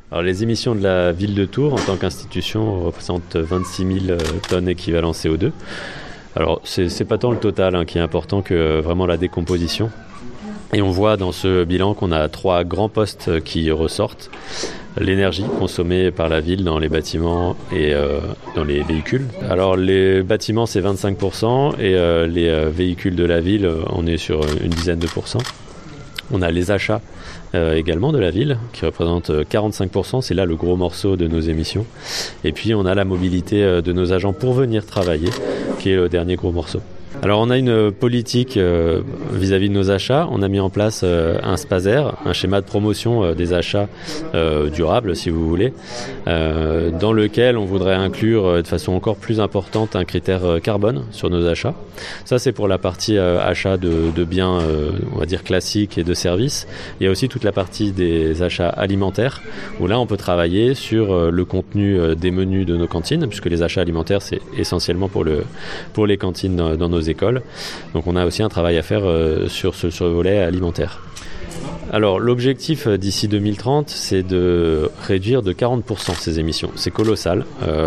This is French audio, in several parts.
Alors, les émissions de la ville de Tours en tant qu'institution représentent 26 000 tonnes équivalent CO2. Alors c'est pas tant le total qui est important que vraiment la décomposition. Et on voit dans ce bilan qu'on a 3 grands postes qui ressortent. L'énergie consommée par la ville dans les bâtiments et dans les véhicules. Alors les bâtiments c'est 25% et les véhicules de la ville on est sur une dizaine de pourcents. On a les achats également de la ville qui représentent 45%, c'est là le gros morceau de nos émissions. Et puis on a la mobilité de nos agents pour venir travailler qui est le dernier gros morceau. Alors on a une politique vis-à-vis de nos achats. On a mis en place un SPASER, un schéma de promotion des achats durables si vous voulez, dans lequel on voudrait inclure de façon encore plus importante un critère carbone sur nos achats. Ça c'est pour la partie achat de biens on va dire classiques et de services. Il y a aussi toute la partie des achats alimentaires où là on peut travailler sur le contenu des menus de nos cantines puisque les achats alimentaires c'est essentiellement pour les cantines dans nos écoles. Donc on a aussi un travail à faire sur le volet alimentaire. Alors l'objectif d'ici 2030 c'est de réduire de 40% ces émissions. C'est colossal,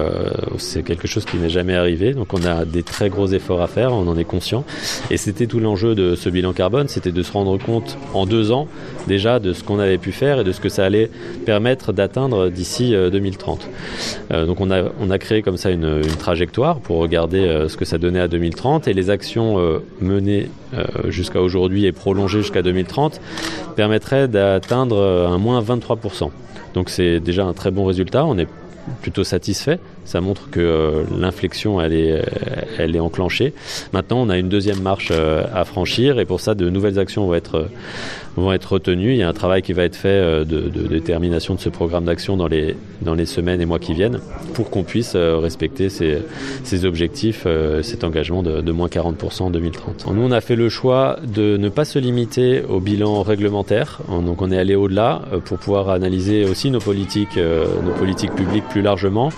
c'est quelque chose qui n'est jamais arrivé, donc on a des très gros efforts à faire, on en est conscient. Et c'était tout l'enjeu de ce bilan carbone, c'était de se rendre compte en 2 ans déjà de ce qu'on avait pu faire et de ce que ça allait permettre d'atteindre d'ici 2030. Donc on a créé comme ça une trajectoire pour regarder ce que ça donnait à 2030 et les actions menées jusqu'à aujourd'hui et prolongées jusqu'à 2030 permettrait d'atteindre un moins 23%. Donc c'est déjà un très bon résultat, on est plutôt satisfait. Ça montre que l'inflexion elle est enclenchée. Maintenant on a une deuxième marche à franchir et pour ça de nouvelles actions vont être retenues. Il y a un travail qui va être fait de détermination de ce programme d'action dans les semaines et mois qui viennent pour qu'on puisse respecter ces objectifs, cet engagement de moins 40% en 2030. Nous on a fait le choix de ne pas se limiter au bilan réglementaire. Donc on est allé au-delà pour pouvoir analyser aussi nos politiques publiques plus largement.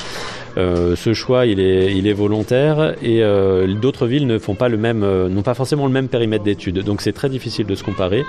Ce choix il est volontaire et d'autres villes n'ont pas forcément le même périmètre d'études, donc c'est très difficile de se comparer.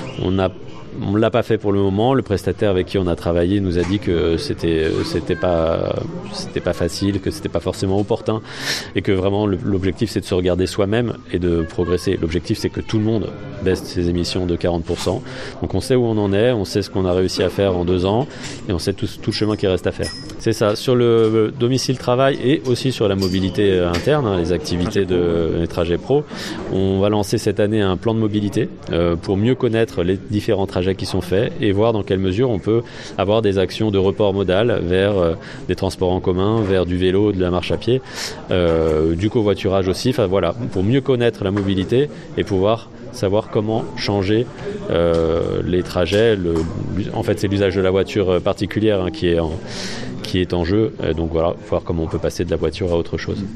On l'a pas fait pour le moment. Le prestataire avec qui on a travaillé nous a dit que c'était pas facile, que c'était pas forcément opportun et que vraiment l'objectif c'est de se regarder soi-même et de progresser. L'objectif c'est que tout le monde baisse ses émissions de 40%. Donc on sait où on en est, on sait ce qu'on a réussi à faire en 2 ans et on sait tout le chemin qui reste à faire. C'est ça, sur le domicile travail et aussi sur la mobilité interne, les activités les trajets pro. On va lancer cette année un plan de mobilité pour mieux connaître les différents trajets qui sont faits et voir dans quelle mesure on peut avoir des actions de report modal vers des transports en commun, vers du vélo, de la marche à pied, du covoiturage aussi. Enfin voilà, pour mieux connaître la mobilité et pouvoir savoir comment changer les trajets. En fait, c'est l'usage de la voiture particulière qui est en jeu. Donc voilà, voir comment on peut passer de la voiture à autre chose.